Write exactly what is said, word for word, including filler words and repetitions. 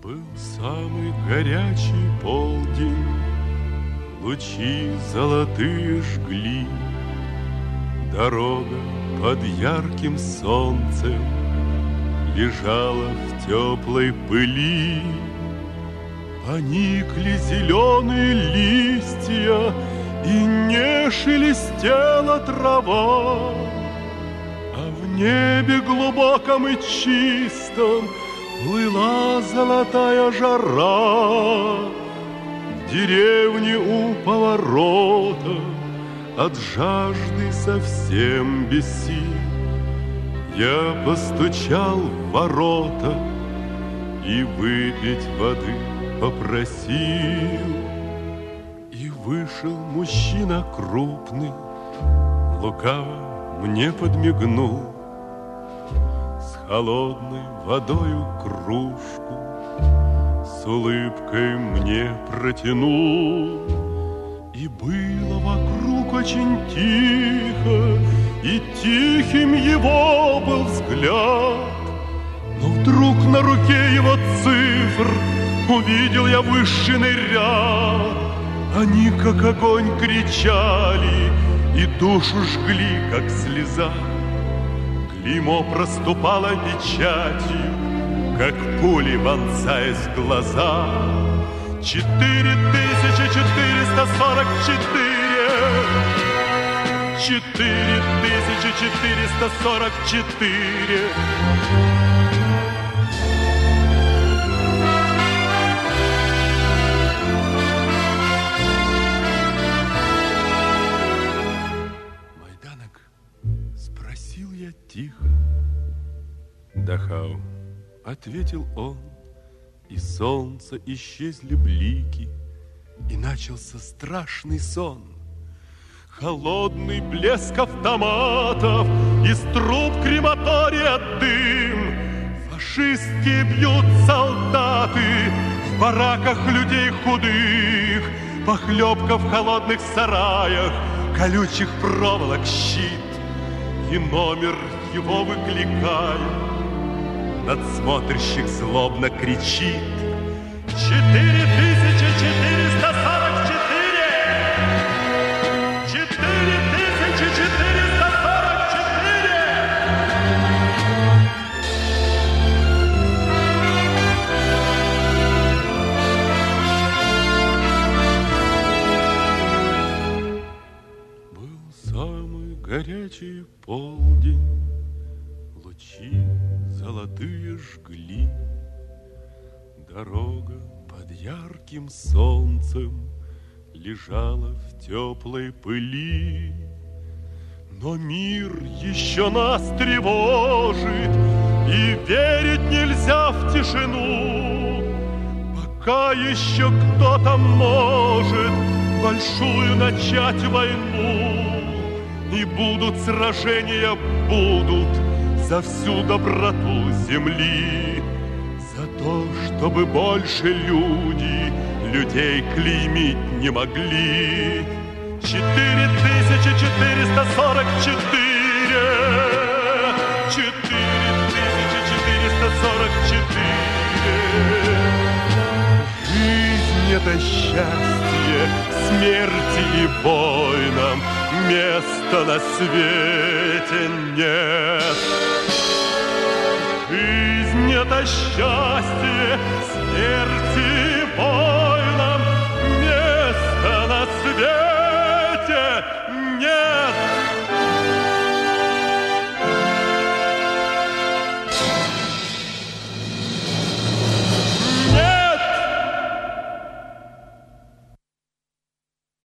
Был самый горячий полдень, лучи золотые жгли, дорога под ярким солнцем лежала в теплой пыли. Поникли зеленые листья, и не шелестела трава, а в небе глубоком и чистом плыла золотая жара. В деревне у поворота от жажды совсем без сил я постучал в ворота и выпить воды попросил. И вышел мужчина крупный, лукаво мне подмигнул, с холодной водою кружку с улыбкой мне протянул. И было вокруг очень тихо, и тихим его был взгляд. Но вдруг на руке его цифр увидел я вышиный ряд. Они, как огонь, кричали и душу жгли, как слеза. Клеймо проступало печатью, как пули, вонзаясь в глаза. Четыре тысячи четыреста сорок четыре, четыре тысячи четыреста сорок четыре. Спросил я тихо. Дахау, ответил он, и солнца исчезли блики, и начался страшный сон. Холодный блеск автоматов, из труб крематория дым. Фашистки бьют солдаты, в бараках людей худых. Похлебка в холодных сараях, колючих проволок щит. И номер его выкликая, надсмотрщик злобно кричит: Четыре тысячи четыреста сорок четыре! Четыре тысячи четыреста сорок четыре! Был самый горячий полдень, лучи золотые жгли, дорога под ярким солнцем лежала в теплой пыли. Но мир еще нас тревожит, и верить нельзя в тишину. Пока еще кто-то может большую начать войну. И будут сражения, будут за всю доброту земли, за то, чтобы больше люди людей клеймить не могли. Четыре тысячи четыреста сорок четыре, четыре тысячи четыреста сорок четыре. Жизнь — это счастье, смерти и войнам места на свете нет. Жизнь — это счастье, смерти и войнам места на свете нет.